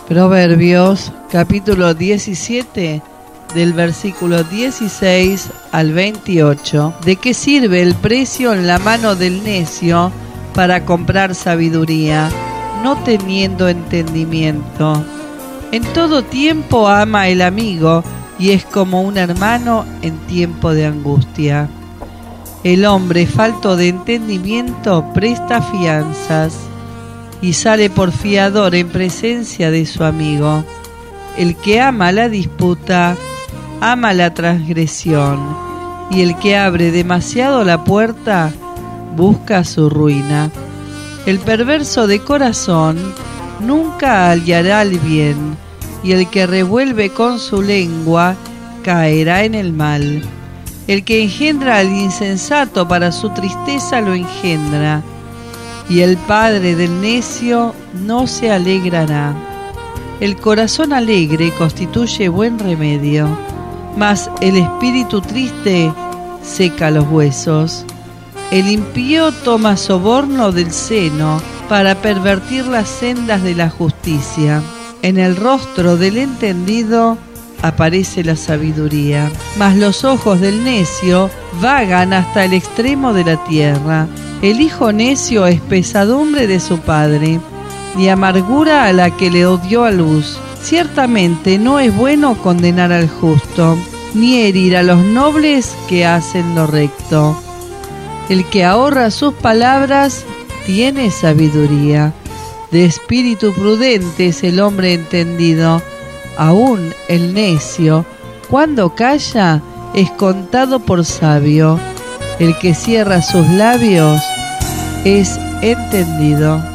Proverbios, capítulo 17, del versículo 16 al 28. ¿De qué sirve el precio en la mano del necio para comprar sabiduría, no teniendo entendimiento? En todo tiempo ama el amigo y es como un hermano en tiempo de angustia. El hombre falto de entendimiento presta fianzas y sale por fiador en presencia de su amigo. El que ama la disputa, ama la transgresión, y el que abre demasiado la puerta, busca su ruina. El perverso de corazón nunca hallará el bien, y el que revuelve con su lengua caerá en el mal. El que engendra al insensato para su tristeza lo engendra, y el padre del necio no se alegrará. El corazón alegre constituye buen remedio, mas el espíritu triste seca los huesos. El impío toma soborno del seno para pervertir las sendas de la justicia. En el rostro del entendido aparece la sabiduría, mas los ojos del necio vagan hasta el extremo de la tierra. El hijo necio es pesadumbre de su padre, y amargura a la que le dio a luz. Ciertamente no es bueno condenar al justo, ni herir a los nobles que hacen lo recto. El que ahorra sus palabras tiene sabiduría. De espíritu prudente es el hombre entendido. Aún el necio, cuando calla, es contado por sabio. El que cierra sus labios es entendido.